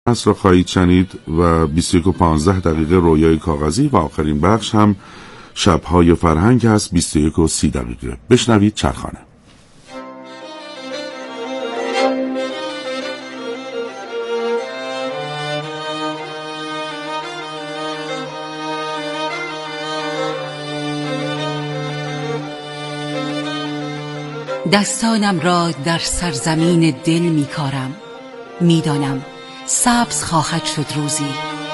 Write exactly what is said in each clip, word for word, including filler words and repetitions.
پس را خواهید شنید و بیست و یک و پانزده دقیقه رویای کاغذی و آخرین بخش هم شبهای فرهنگ هست بیست و یک و سی دقیقه. بشنوید چرخانه. دستانم را در سرزمین دل می کارم، می دانم سبز خواهد شد روزی.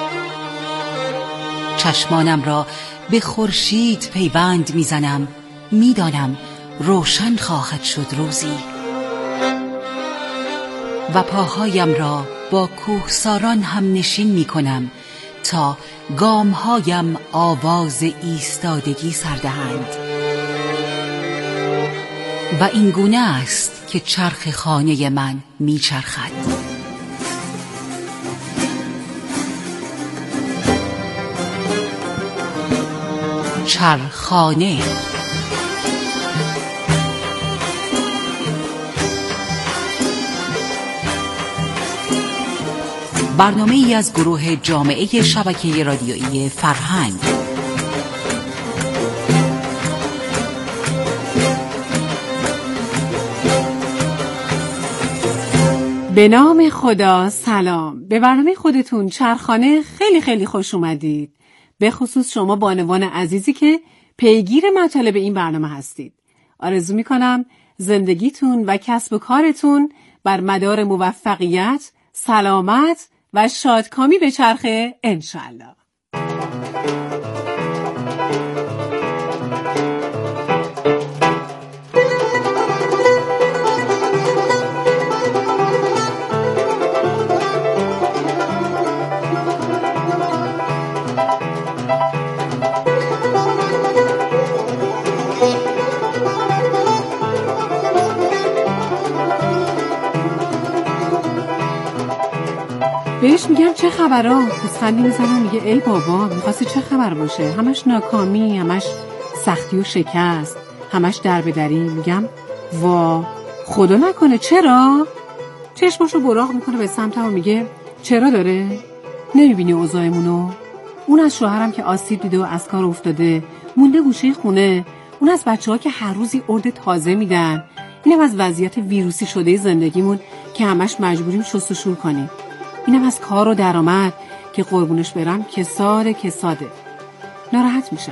چشمانم را به خورشید پیوند می زنم، می دانم روشن خواهد شد روزی. و پاهایم را با کوهساران هم نشین می کنم تا گامهایم آواز ایستادگی سردهند. و این گونه است که چرخ خانه من می چرخد. چرخانه. برنامه ای از گروه جامعه شبکه رادیویی فرهنگ. به نام خدا. سلام. به برنامه خودتون چرخانه خیلی خیلی خوش اومدید. به خصوص شما بانوان عزیزی که پیگیر مطالب این برنامه هستید. آرزو میکنم زندگیتون و کسب و کارتون بر مدار موفقیت، سلامت و شادکامی به چرخه انشالله. بهش میگم چه خبرها؟ پوزخندی میزنم میگه ای بابا میخواستی چه خبر باشه؟ همش ناکامی، همش سختی و شکست، همش در به دری. میگم وا خدا نکنه. چرا؟ چشماشو براق میکنه به سمتم و میگه چرا داره؟ نمیبینی اوضاعمونو؟ اون از شوهرم که آسیب دیده و از کار افتاده مونده گوشه خونه، اون از بچه‌ها که هر روزی ارد تازه میدن، اینم از وضعیت ویروسی شده زندگیمون که همش مجبوریم شست و شور کنیم، اینم از کار و درآمد که قربونش برم کساده کساده. ناراحت میشم،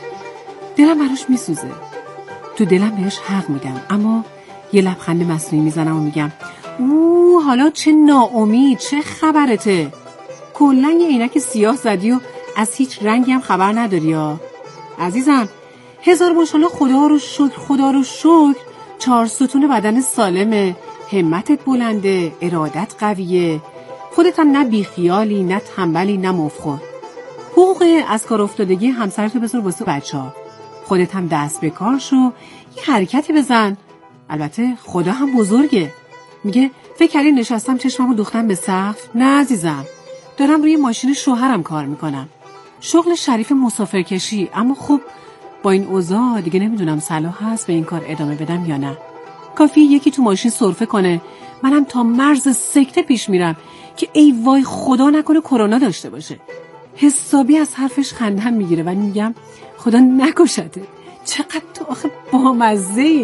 دلم براش میسوزه، تو دلم بهش حق میدم، اما یه لبخند مصنوعی میزنم و میگم اوه حالا چه ناامید، چه خبرته؟ کلا یه عینک سیاه زدی و از هیچ رنگی هم خبر نداری ها عزیزم. هزار ماشاءالله، خدا رو شکر، خدا رو شکر. چهار ستون بدن سالمه، همتت بلنده، ارادت قویه، خودت هم نه بیخیالی، نه تنبلی، نه مفخور. حقوق از کار افتادگی همسرتو بذار واسه بچه‌ها، خودت هم دست به کار شو، یه حرکتی بزن. البته خدا هم بزرگه. میگه فکر کردی نشستم چشممو دوختم به سقف؟ نه عزیزم، دارم روی ماشین شوهرم کار میکنم، شغل شریف مسافرکشی. اما خب با این اوضاع دیگه نمیدونم صلاح هست به این کار ادامه بدم یا نه. کافی یکی تو ماشین سرفه کنه، منم تا مرز سکته پیش میرم که ای وای خدا نکنه کرونا داشته باشه. حسابی از حرفش خندم میگیره و میگم خدا نکشته. چقدر تو آخه بامزه‌ای.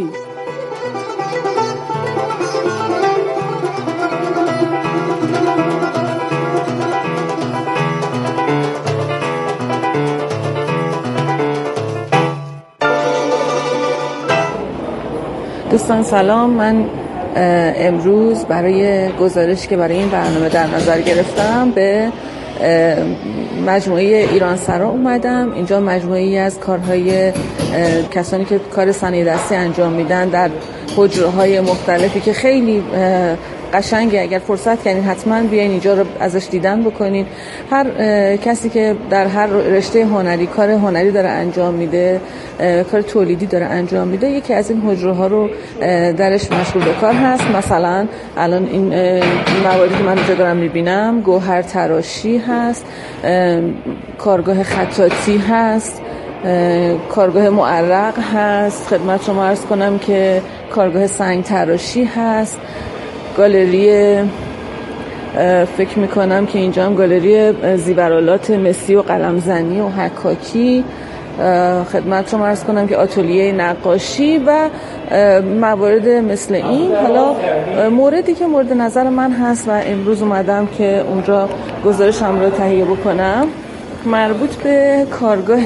دوستان سلام. من امروز برای گزارش که برای این برنامه در نظر گرفتم به مجموعه ایرانسرا اومدم. اینجا مجموعه‌ای از کارهای کسانی که کار صنایع دستی انجام میدن در حجره‌های مختلفی که خیلی قشنگه. اگر فرصت کنین حتما بیاین اینجا رو ازش دیدن بکنین. هر کسی که در هر رشته هنری کار هنری داره انجام میده، کار تولیدی داره انجام میده، یکی از این حجره ها رو درش مشغول به کار هست. مثلا الان این مواردی که من اینجا دارم میبینم، گوهر تراشی هست، کارگاه خطاطی هست، کارگاه معرق هست، خدمت شما عرض کنم که کارگاه سنگ تراشی هست، گالری فکر میکنم که اینجا هم گالری زیورالات مسی و قلمزنی و حکاکی، خدمت رو عرض کنم که آتلیه نقاشی و موارد مثل این. حالا موردی که مورد نظر من هست و امروز اومدم که اونجا گزارشم رو تهیه بکنم مربوط به کارگاه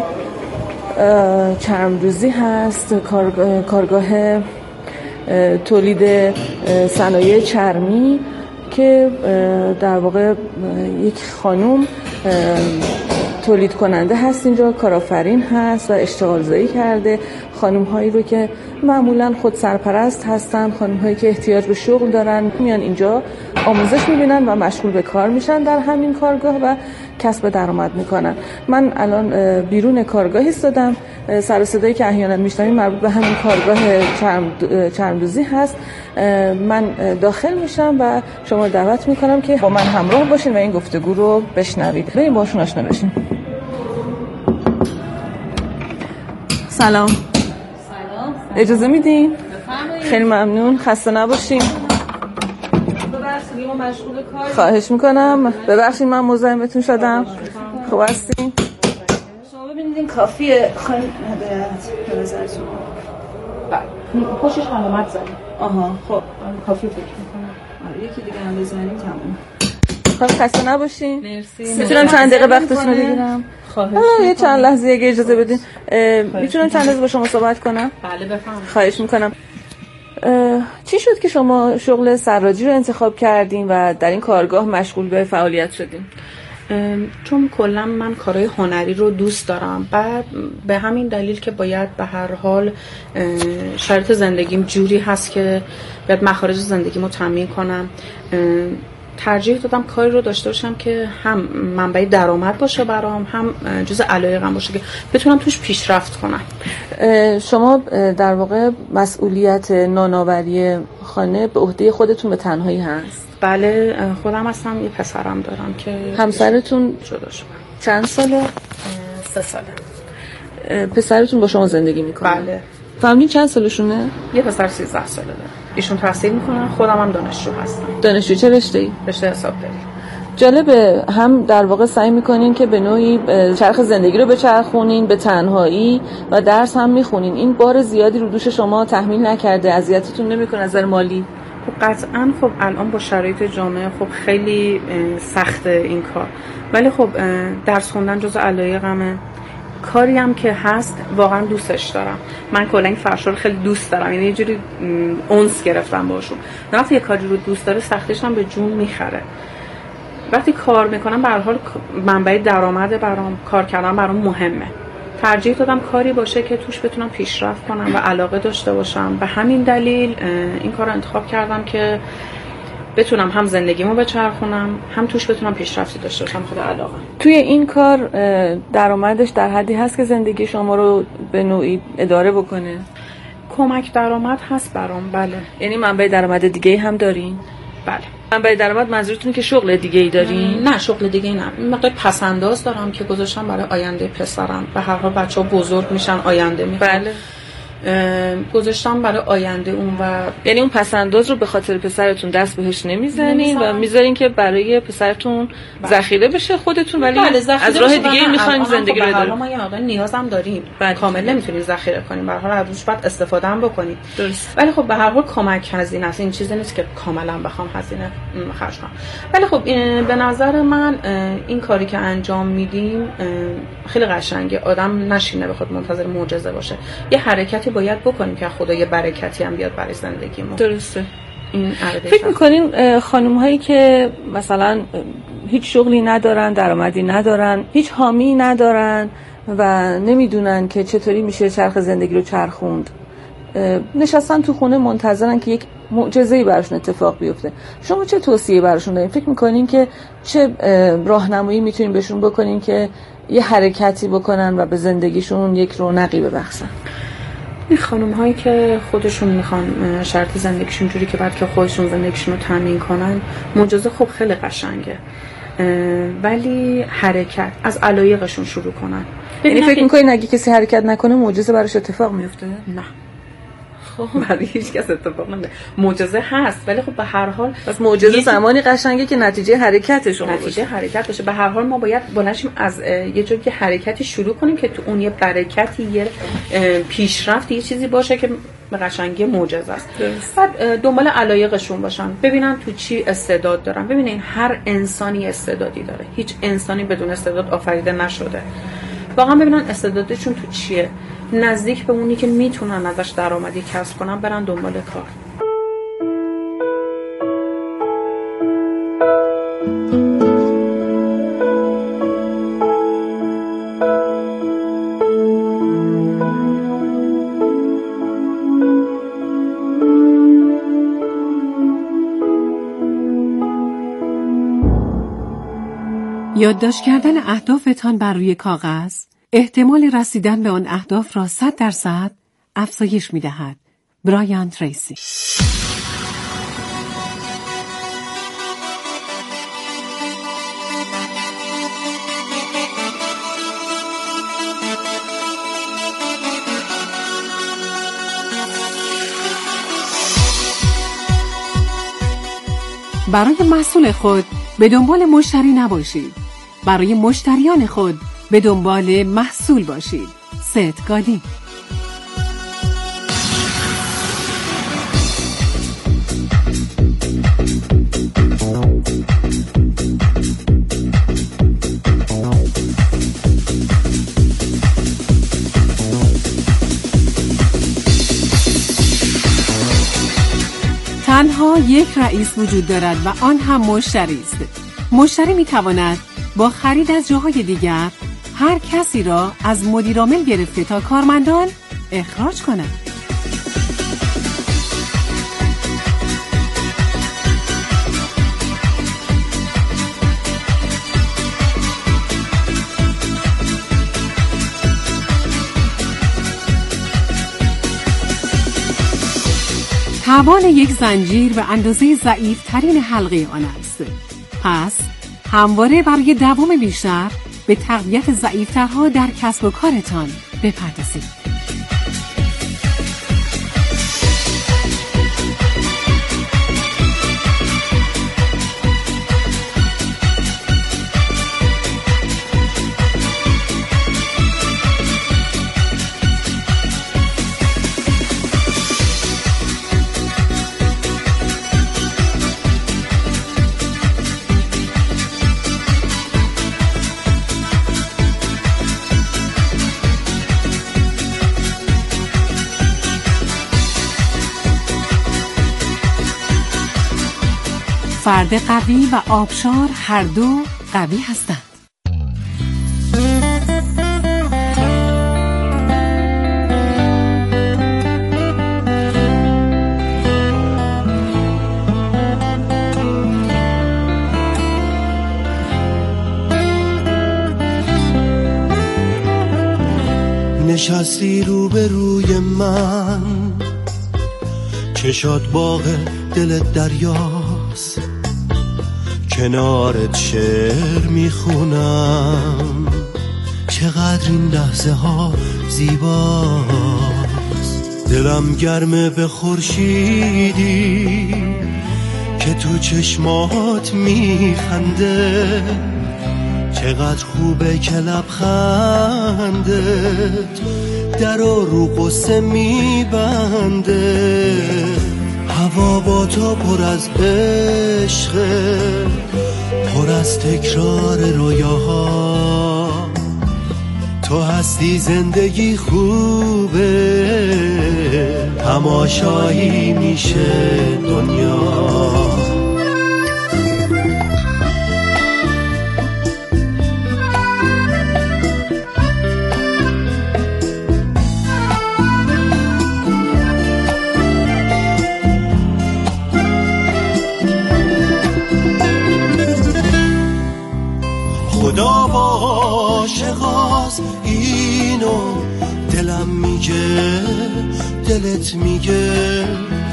چرمدوزی هست، کارگاه, کارگاه تولید صنایع چرمی که در واقع یک خانوم تولید کننده هست اینجا، کارآفرین هست و اشتغال زایی کرده. خانم هایی رو که معمولا خود سرپرست هستن، خانم هایی که احتیاج به شغل دارن، میان اینجا آموزش میبینن و مشغول به کار میشن در همین کارگاه و کسب درآمد میکنن. من الان بیرون کارگاه ایستادم، سر و صدایی که احیانا میشنویم مربوط به همین کارگاه چرم چرمدوزی هست. من داخل میشم و شما رو دعوت میکنم که با من همراه باشین و این گفتگو رو بشنوید. بریم باشون آشنا بشیم. سلام. سلام. اجازه میدین؟ بفرمایید. خیلی ممنون. خسته نباشین. ببخشید ما مشغول کار. خواهش میکنم. ببخشید من مزاحمتون شدم. خوب هستین؟ شما ببینید این کافیه خانم هدایت نظرتون. بله. پشتش علامت زدیم. آها. خب کافی فکر میکنم. آره یکی دیگه هم بزنیم تمام. خب خسته نباشین. مرسی. میتونم چند دقیقه وقتتون رو بگیرم؟ خواهش یه چند لحظه اگه اجازه بدین. میتونم چند لحظه با شما صحبت کنم؟ بله بفرمایید. خواهش میکنم. چی شد که شما شغل سراجی رو انتخاب کردین و در این کارگاه مشغول به فعالیت شدین؟ چون کلا من کارهای هنری رو دوست دارم، بعد به همین دلیل که باید به هر حال شرایط زندگیم جوری هست که باید مخارج زندگیمو تامین کنم، ترجیح دادم کاری رو داشته باشم که هم منبع درآمد باشه برام، هم جزء علایقم باشه که بتونم توش پیشرفت کنم. شما در واقع مسئولیت نانآوری خانه به عهده خودتون به تنهایی هست؟ بله خودم هستم، یه پسرم دارم که همسرتون جدا شدن. چند ساله؟ سه ساله. پسرتون با شما زندگی میکنه؟ بله. فهمیدین چند سالشونه؟ یه پسر سیزده ساله داره. ایشون تحصیل میکنن، خودم هم دانشجو هستم. دانشجو چه رشته‌ای؟ رشته حسابداری. جالبه، هم در واقع سعی میکنین که به نوعی چرخ زندگی رو بچرخونین به تنهایی و درس هم میخونین. این بار زیادی رو دوش شما تحمیل نکرده؟ اذیتتون نمیکنه از نظر مالی؟ خب قطعاً خب الان با شرایط جامعه خب خیلی سخته این کار، ولی خب درس خوندن جزء علایقمه. کاری هم که هست واقعا دوستش دارم. من کلا این فرشا رو خیلی دوست دارم، یعنی یه جوری اونس گرفتم باشون. وقتی یه کاری رو دوست داره سختیش هم به جون میخره. وقتی کار میکنم به هر حال منبع درآمد برام، کار کردن برام مهمه. ترجیح دادم کاری باشه که توش بتونم پیشرفت کنم و علاقه داشته باشم. به همین دلیل این کار رو انتخاب کردم که بتونم هم زندگیمو بچرخونم، هم توش بتونم پیشرفتی داشته باشم. خود علاقه. توی این کار درآمدش در حدی هست که زندگی شما رو به نوعی اداره بکنه؟ کمک درآمد هست برام. بله. یعنی منبع درآمد دیگه‌ای هم دارین؟ بله. منبع درآمد منظورتونه که شغل دیگه‌ای دارین؟ نه شغل دیگه‌ای نه. مقدار پس‌انداز دارم که گذاشتم برای آینده پسرم. به هر حال بچه‌ها بزرگ میشن، آینده میخوان. بله. گذاشتم برای آینده اون و یعنی اون پسنداز رو به خاطر پسرتون دست بهش نمیزنین و میذارین که برای پسرتون ذخیره بشه خودتون، ولی از راه دیگه میخواین زندگی رو اداره. ما یه مقدار نیازم داریم، کامل نمیتونیم ذخیره کنیم، به هر حال ازش باید استفاده هم بکنیم. درست. ولی خب به هر حال کمک هزینه است، این چیزی نیست که کاملا بخوام هزینه خرج کنم. ولی خب به نظر من این کاری که انجام میدیم خیلی قشنگه. آدم نشینه بخواد منتظر معجزه باشه، یه حرکتی باید بکنیم که خدا یه برکتی هم بیاد برای زندگیمون. درسته. این فکر میکنین خانم هایی که مثلا هیچ شغلی ندارن، درآمدی ندارن، هیچ حامی ندارن و نمیدونن که چطوری میشه چرخ زندگی رو چرخوند، نشستن تو خونه منتظرن که یک معجزه‌ای براشون اتفاق بیفته، شما چه توصیه براشون دارین؟ فکر میکنین که چه راهنمایی میتونین بهشون بکنین که یه حرکتی بکنن و به زندگیشون یک رونقی ببخشن؟ این خانم هایی که خودشون میخوان شرط زندگیشون جوری که بعد که خودشون زندگیشون رو تامین کنن، معجزه خب خیلی قشنگه، ولی حرکت از علایقشون شروع کنن. یعنی فکر میکنین اگه کسی حرکت نکنه معجزه براش اتفاق میفته؟ نه خب برای هیچ کس اتفاق نمیفته. معجزه هست ولی خب به هر حال پس معجزه زمانی قشنگه که نتیجه حرکت شما نتیجه باشه. حرکت باشه. به هر حال ما باید بلنشیم از یه جایی که حرکتی شروع کنیم که تو اون یه برکتی، یه پیشرفتی، یه چیزی باشه که به قشنگی معجزه است. بعد دنبال علایقشون باشن، ببینن تو چی استعداد دارن. ببینین هر انسانی استعدادی داره، هیچ انسانی بدون استعداد آفریده نشده. واقعا ببینن استعدادشون تو چیه، نزدیک به اونی که میتونن ازش درآمدی کسب کنن، برن دنبال کار. یادداشت کردن اهدافتان بر روی کاغذ احتمال رسیدن به آن اهداف را صد درصد افزایش می‌دهد. برایان تریسی. برای محصول خود به دنبال مشتری نباشید. برای مشتریان خود به دنبال محصول باشید. ست گالین. تنها یک رئیس وجود دارد و آن هم مشتری است. مشتری می تواند با خرید از جاهای دیگر هر کسی را از مدیرعامل گرفته تا کارمندان اخراج کند. توان یک زنجیر به اندازه ضعیف ترین حلقه آن است. پس همواره برای دوام بیشتر به تقویت ضعیفترها در کسب و کارتان بپردازید. فرد قوی و آبشار هر دو قوی هستند. نشستی روبروی من، چشات باغ دلت دریاست، کنارت شعر میخونم، چقدر این لحظه ها زیباست. دلم گرمه به خورشیدی که تو چشمات میخنده، چقدر خوبه که لبخندت در و رو قصه میبنده. هوا با تو پر از عشقه، پر از تکرار رویاها. تو هستی زندگی خوبه، تماشایی میشه دنیا. خدا با عاشقاست اینو دلم میگه، دلت میگه،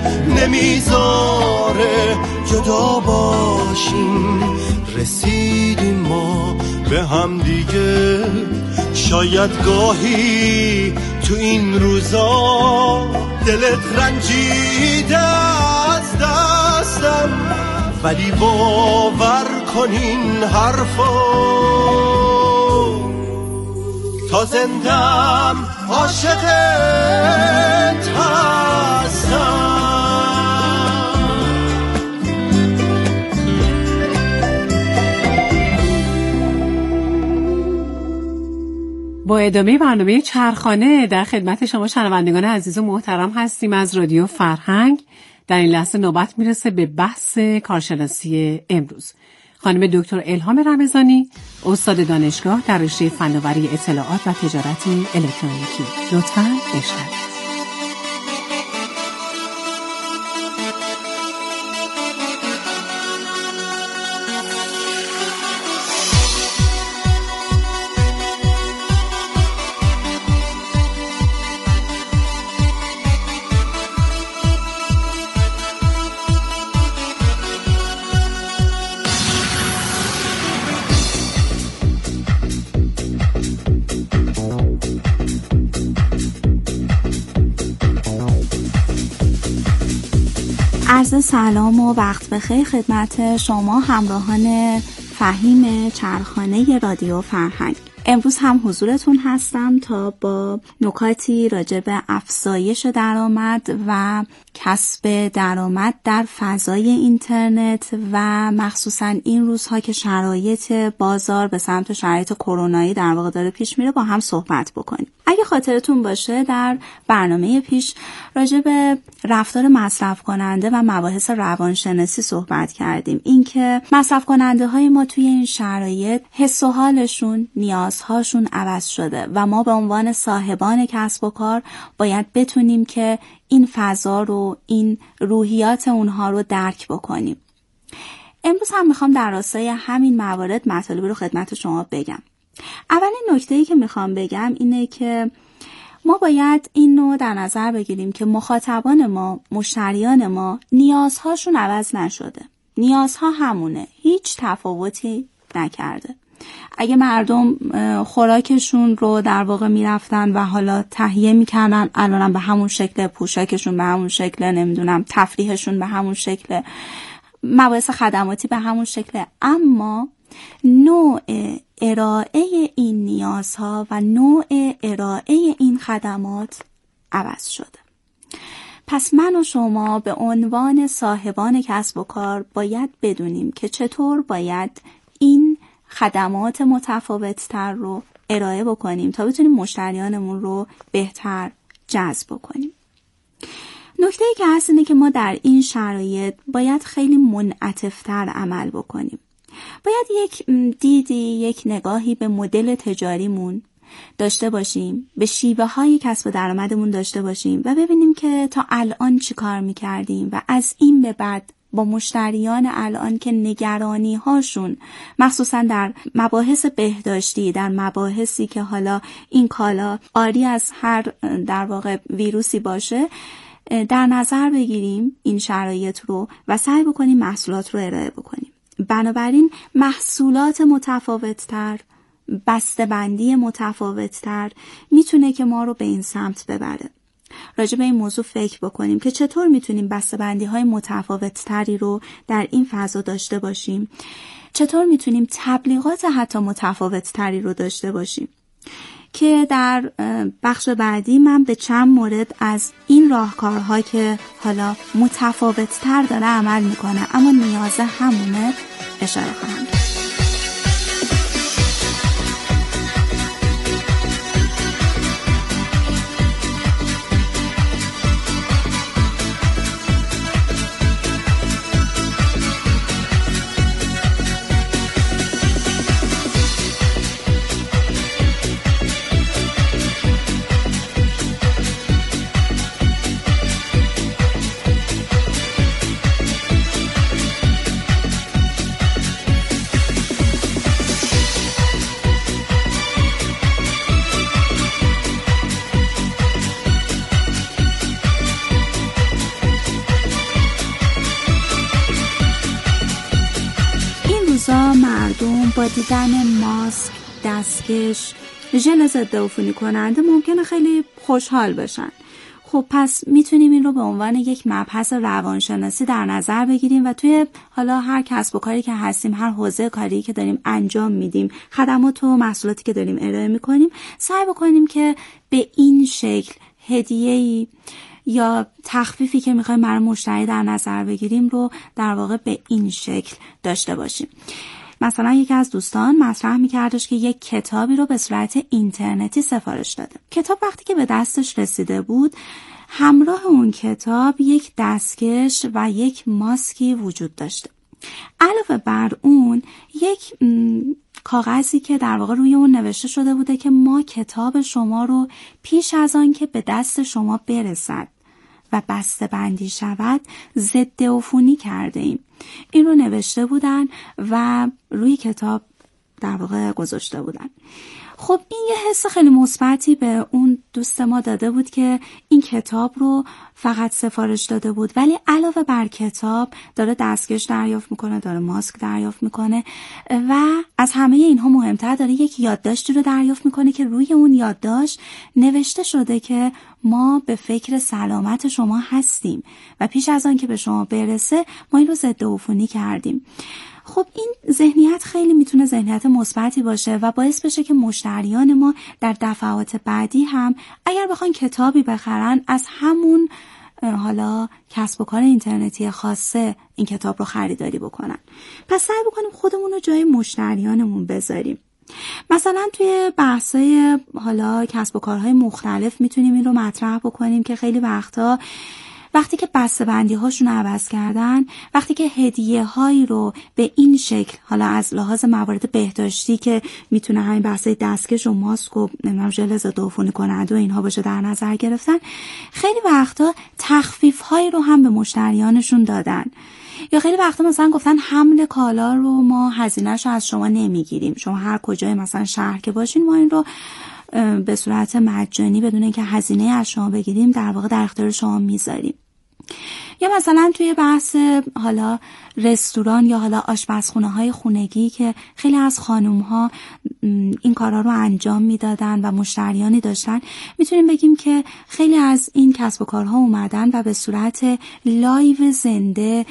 نمیذاره جدا باشیم. رسیدیم ما به هم دیگه، شاید گاهی تو این روزا دلت رنجیده از دستم، ولی باور کن این حرفو، تا زندم عاشقت هستم. با ادامه برنامه چرخانه در خدمت شما شنوندگان عزیز و محترم هستیم از رادیو فرهنگ. در این لحظه نوبت میرسه به بحث کارشناسی امروز. خانم دکتر الهام رمضانی، استاد دانشگاه در رشته فناوری اطلاعات و تجارت الکترونیکی. لطفاً بشنوید. عرض سلام و وقت بخیر خدمت شما همراهان فهیم چرخانه رادیو فرهنگ. امروز هم حضورتون هستم تا با نکاتی راجع به افزایش درآمد و کسب درآمد در فضای اینترنت و مخصوصا این روزها که شرایط بازار به سمت شرایط کرونایی در واقع داره پیش میره با هم صحبت بکنیم. اگه خاطرتون باشه در برنامه پیش راجع به رفتار مصرف کننده و مباحث روانشناسی صحبت کردیم. اینکه مصرف کننده های ما توی این شرایط حس و حالشون، نیازهاشون عوض شده و ما به عنوان صاحبان کسب و کار باید بتونیم که این فضا رو، این روحیات اونها رو درک بکنیم. امروز هم میخوام در راستای همین موارد مطالب رو خدمت شما بگم. اولین نکته‌ای که میخوام بگم اینه که ما باید این رو در نظر بگیریم که مخاطبان ما، مشتریان ما نیازهاشون عوض نشده. نیازها همونه، هیچ تفاوتی نکرده. اگه مردم خوراکشون رو در واقع میرفتن و حالا تهیه میکردن، الانم به همون شکل، پوشاکشون به همون شکل، نمیدونم تفریحشون به همون شکل، مباحث خدماتی به همون شکل، اما نوع ارائه این نیازها و نوع ارائه این خدمات عوض شده. پس من و شما به عنوان صاحبان کسب و کار باید بدونیم که چطور باید این خدمات متفاوت‌تر رو ارائه بکنیم تا بتونیم مشتریانمون رو بهتر جذب بکنیم. نکته‌ای که هست اینه که ما در این شرایط باید خیلی منعطف‌تر عمل بکنیم. باید یک دیدی، یک نگاهی به مدل تجاریمون داشته باشیم، به شیوه های کسب درآمدمون داشته باشیم و ببینیم که تا الان چی کار میکردیم و از این به بعد با مشتریان الان که نگرانی هاشون مخصوصا در مباحث بهداشتی، در مباحثی که حالا این کالا آری از هر در واقع ویروسی باشه، در نظر بگیریم این شرایط رو و سعی بکنیم محصولات رو ارائه بکنیم. بنابراین محصولات متفاوت‌تر، بسته‌بندی متفاوت‌تر میتونه که ما رو به این سمت ببره. راجع به این موضوع فکر بکنیم که چطور میتونیم بسته‌بندی‌های متفاوت‌تری رو در این فضا داشته باشیم، چطور میتونیم تبلیغات حتی متفاوت‌تری رو داشته باشیم، که در بخش بعدی من به چند مورد از این راهکارها که حالا متفاوت‌تر داره عمل میکنه اما نیاز همونه اشاره خواهم کرد. مردم با دیدن ماسک، دستکش، ژل ضد عفونی کننده ممکنه خیلی خوشحال بشن. خب پس میتونیم این رو به عنوان یک مبحث روانشناسی در نظر بگیریم و توی حالا هر کسب و کاری که هستیم، هر حوزه کاری که داریم انجام میدیم، خدمات و محصولاتی که داریم ارائه میکنیم، سعی بکنیم که به این شکل هدیه‌ای یا تخفیفی که میخوایم برای مشتری در نظر بگیریم رو در واقع به این شکل داشته باشیم. مثلا یکی از دوستان مطرح میکردش که یک کتابی رو به صورت اینترنتی سفارش داده. کتاب وقتی که به دستش رسیده بود، همراه اون کتاب یک دستکش و یک ماسکی وجود داشته. علاوه بر اون یک کاغذی که در واقع روی اون نوشته شده بوده که ما کتاب شما رو پیش از آن که به دست شما برسد و بسته بندی شود ضد عفونی کرده ایم. این رو نوشته بودن و روی کتاب در واقع گذاشته بودن. خب این یه حس خیلی مثبتی به اون دوست ما داده بود که این کتاب رو فقط سفارش داده بود، ولی علاوه بر کتاب داره دستکش دریافت میکنه، داره ماسک دریافت میکنه و از همه اینها مهمتر داره یک یادداشتی رو دریافت میکنه که روی اون یادداشت نوشته شده که ما به فکر سلامت شما هستیم و پیش از آن که به شما برسه ما این رو ضد عفونی کردیم. خب این ذهنیت خیلی میتونه ذهنیت مثبتی باشه و باعث بشه که مشتریان ما در دفعات بعدی هم اگر بخوان کتابی بخرن از همون حالا کسب و کار اینترنتی خاصه این کتاب رو خریداری بکنن. پس سعی بکنیم خودمون رو جای مشتریانمون بذاریم. مثلا توی بحثای حالا کسب و کارهای مختلف میتونیم این رو مطرح بکنیم که خیلی وقتا وقتی که بسته‌بندی هاشون رو عوض کردن، وقتی که هدیه هایی رو به این شکل حالا از لحاظ موارد بهداشتی که میتونه همین بحثای دستکش و ماسک و نمیدونم ژل ضد عفونی کننده و اینها باشه در نظر گرفتن، خیلی وقتا تخفیف هایی رو هم به مشتریانشون دادن. یا خیلی وقتا مثلا گفتن حمل کالا رو ما هزینه‌شو از شما نمیگیریم، شما هر کجای مثلا شهر که باشین ما این رو به صورت مجانی بدون اینکه هزینه از شما بگیریم در واقع در اختیار شما میذاریم. یا مثلا توی بحث حالا رستوران یا حالا آشپزخونه های خونگی که خیلی از خانوم ها این کارا رو انجام میدادن و مشتریانی داشتن، میتونیم بگیم که خیلی از این کسب و کارها اومدن و به صورت لایو زنده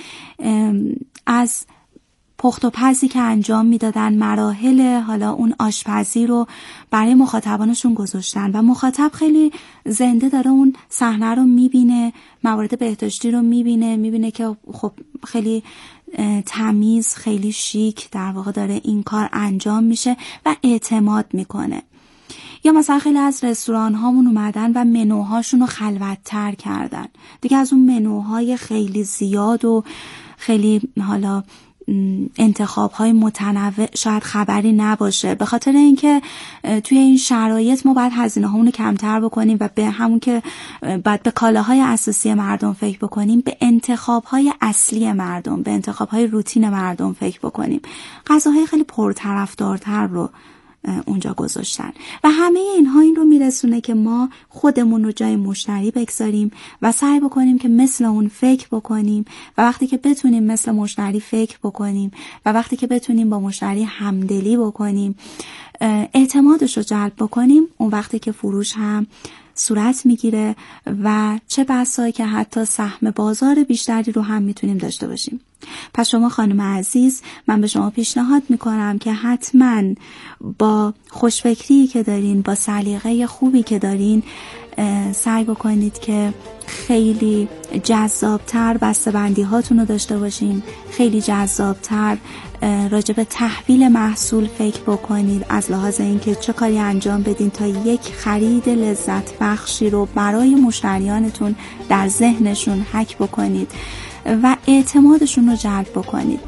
از پخت و پزی که انجام میدادن مراحل حالا اون آشپزی رو برای مخاطبانشون گذاشتن و مخاطب خیلی زنده داره اون صحنه رو میبینه، موارد بهداشتی رو میبینه، میبینه که خب خیلی تمیز، خیلی شیک در واقع داره این کار انجام میشه و اعتماد میکنه. یا مثلا خیلی از رستوران هامون اومدن و منوهاشون رو خلوت‌تر کردن، دیگه از اون منوهای خیلی زیاد و خیلی حالا انتخاب های متنوع شاید خبری نباشه، به خاطر اینکه توی این شرایط ما باید هزینه هامون رو کمتر بکنیم و به همون که باید به کالاهای اساسی مردم فکر بکنیم، به انتخاب های اصلی مردم، به انتخاب های روتین مردم فکر بکنیم. غذاهای خیلی پرطرفدارتر رو اونجا گذاشتن و همه اینها این رو میرسونه که ما خودمون رو جای مشتری بگذاریم و سعی بکنیم که مثل اون فکر بکنیم و وقتی که بتونیم مثل مشتری فکر بکنیم و وقتی که بتونیم با مشتری همدلی بکنیم، اعتمادش رو جلب بکنیم، اون وقتی که فروش هم صورت میگیره و چه بسایی که حتی سهم بازار بیشتری رو هم میتونیم داشته باشیم. پس شما خانم عزیز، من به شما پیشنهاد میکنم که حتما با خوشفکری که دارین، با سلیقه خوبی که دارین، سعی بکنید که خیلی جذابتر بسته‌بندی هاتون رو داشته باشین، خیلی جذابتر راجع به تحویل محصول فکر بکنید، از لحاظ اینکه چه کاری انجام بدین تا یک خرید لذت بخشی رو برای مشتریانتون در ذهنشون حک بکنید و اعتمادشون رو جلب بکنید.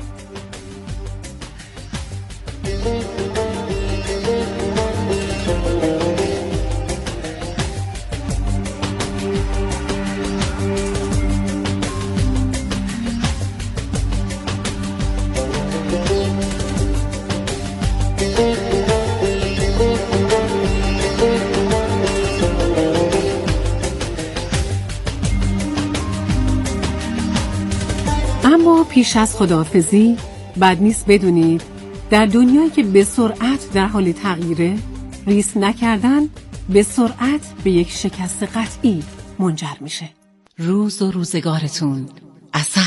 اما پیش از خداحافظی بد نیست بدونید در دنیایی که به سرعت در حال تغییره، ریسک نکردن به سرعت به یک شکست قطعی منجر میشه. روز و روزگارتون اثر.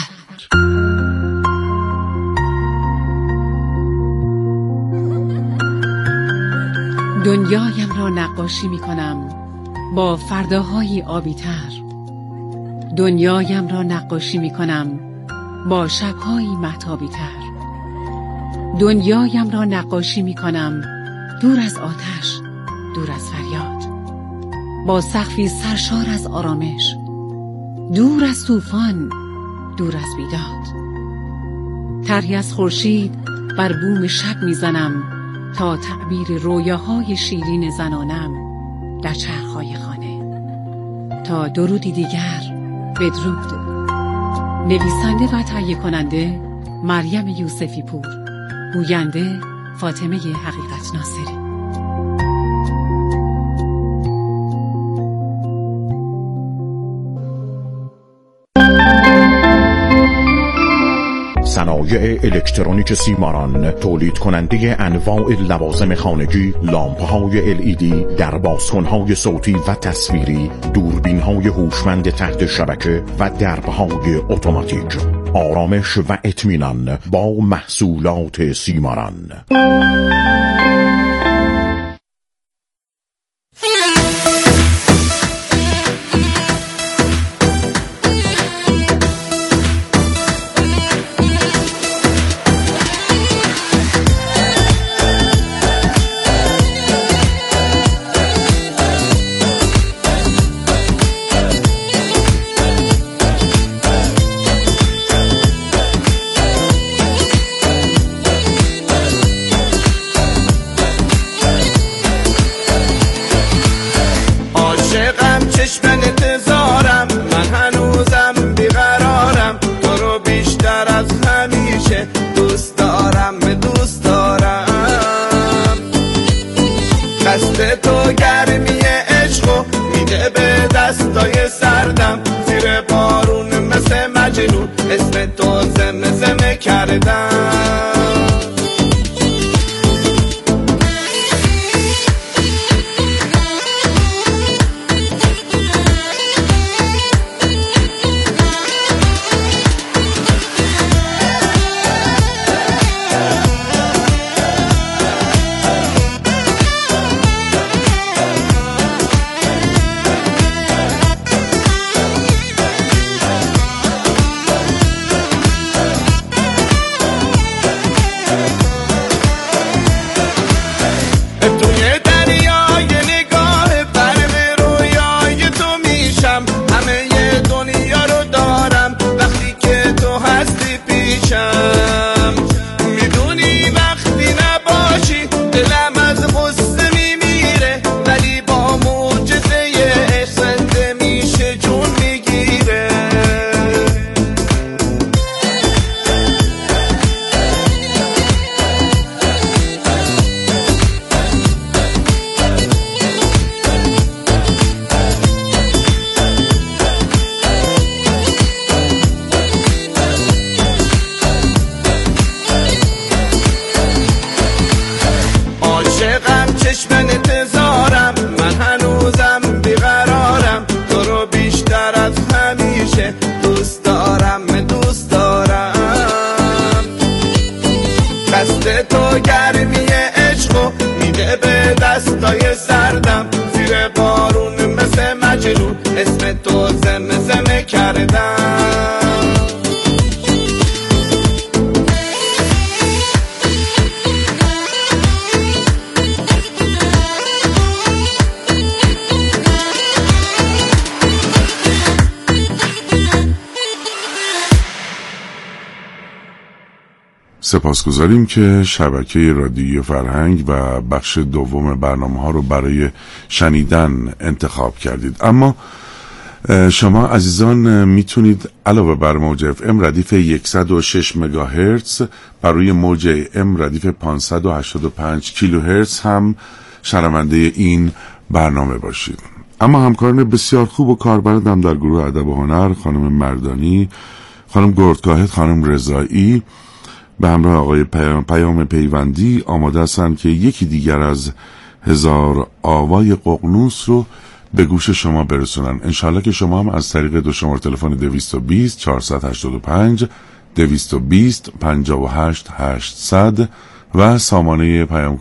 دنیایم را نقاشی میکنم با فرداهای آبی‌تر. دنیایم را نقاشی میکنم با شب‌های مهتابی‌تر. دنیایم را نقاشی میکنم دور از آتش، دور از فریاد، با سقفی سرشار از آرامش، دور از طوفان، دور از بیداد. طرحی از خورشید بر بوم شب میزنم تا تعبیر رویاهای شیرین زنانم در چرخهای خانه. تا درودی دیگر، بدرود. نویسنده و تهیه کننده مریم یوسفی پور، گوینده فاطمه حقیقت ناصری. صنایع الکترونیک سیماران تولید کننده انواع لوازم خانگی، لامپ‌های ال ای دی، دربازکن‌های صوتی و تصویری، دوربین‌های هوشمند تحت شبکه و درب‌های اتوماتیک. آرامش و اطمینان با محصولات سیماران. سپاسگزاریم که شبکه رادیو فرهنگ و بخش دوم برنامه ها رو برای شنیدن انتخاب کردید. اما شما عزیزان میتونید علاوه بر موج اف ام ردیف صد و شش مگاهرتز بر روی موج ام ردیف پانصد و هشتاد و پنج کیلوهرتز هم شنونده این برنامه باشید. اما همکاران بسیار خوب و کاربردم در گروه ادب و هنر، خانم مردانی، خانم گردکاهد، خانم رضایی به همراه آقای پیام, پیام پیوندی آماده هستند که یکی دیگر از هزار آوای ققنوس رو به گوش شما برسونن. انشالله که شما هم از طریق دو شماره تلفن دویست و بیست چهارصد و هشتاد و پنج دویست و بیست پنجاه و هشت هشتصد و سامانه پیام